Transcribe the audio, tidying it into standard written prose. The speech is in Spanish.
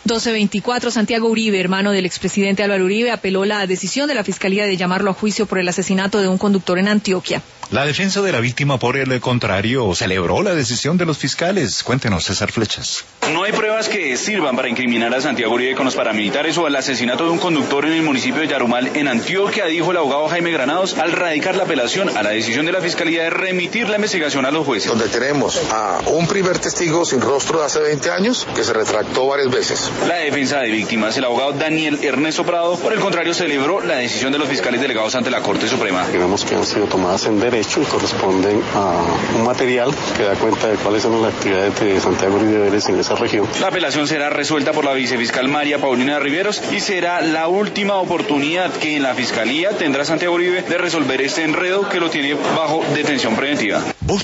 12:24, Santiago Uribe, hermano del expresidente Álvaro Uribe, apeló la decisión de la Fiscalía de llamarlo a juicio por el asesinato de un conductor en Antioquia. La defensa de la víctima, por el contrario, celebró la decisión de los fiscales. Cuéntenos, César Flechas. No hay pruebas que sirvan para incriminar a Santiago Uribe con los paramilitares o al asesinato de un conductor en el municipio de Yarumal, en Antioquia, dijo el abogado Jaime Granados al radicar la apelación a la decisión de la Fiscalía de remitir la investigación a los jueces. Donde tenemos a un primer testigo sin rostro de hace 20 años que se retractó varias veces. La defensa de víctimas, el abogado Daniel Ernesto Prado, por el contrario, celebró la decisión de los fiscales delegados ante la Corte Suprema. Creemos que han sido tomadas en derecho y corresponden a un material que da cuenta de cuáles son las actividades de Santiago Uribe Vélez en esa región. La apelación será resuelta por la vicefiscal María Paulina Riveros y será la última oportunidad que en la Fiscalía tendrá Santiago Uribe de resolver este enredo que lo tiene bajo detención preventiva.